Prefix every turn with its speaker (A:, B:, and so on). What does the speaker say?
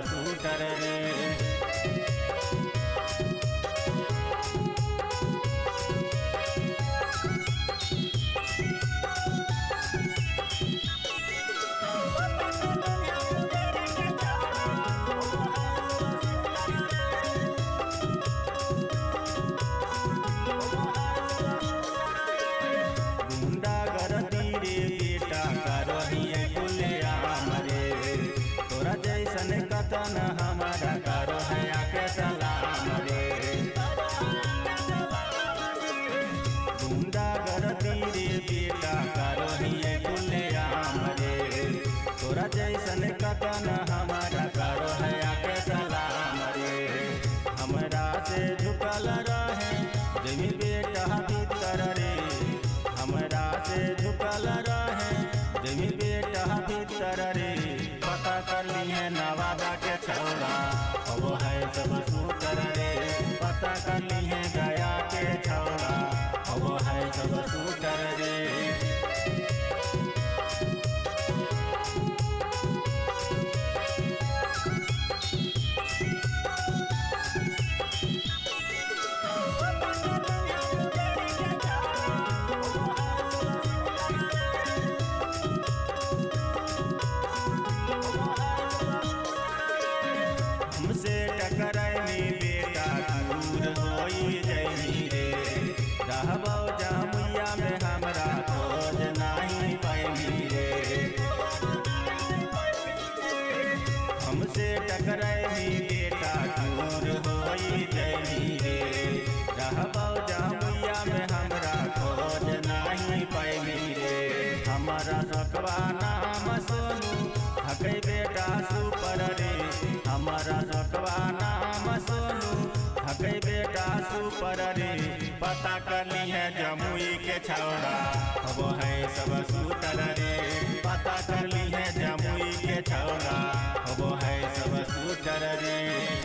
A: Sweater रे। जैसन कतन हमारा करो है आके सलाम रे। गुंडा गरदी रे बेटा करो ही खुलेआम रे। तोरा जैसन कतन हमारा करो है आके सलाम रे। हमरा से झुकल रहे जमी बेटा भीतर रे। हमरा से झुकल रहे जमी बेटा भीतर रे। पता कर ली है नवादा के छौड़ा वो है सब सूटर रे। पता कर ली है गया के छौड़ा वो है सब सूटर रे। टकराई बेटा दूर होई जई रे। रहबो जमुइया में हमरा खोज नहीं पाई रे। हमसे टकराई बेटा दूर होई जई रे। रहबो जमुइया में हमरा खोज नहीं पाई रे। हमारा सकवा नाम सोनू हकै बेटा सुपर रे। हमारा सकवा नाम सोनू हकै बेटा सुपर रे। पता कर ली है जमुई के छौड़ा वो है सब सूटर रे। पता कर ली है जमुई के छौड़ा वो है सब सूटर रे।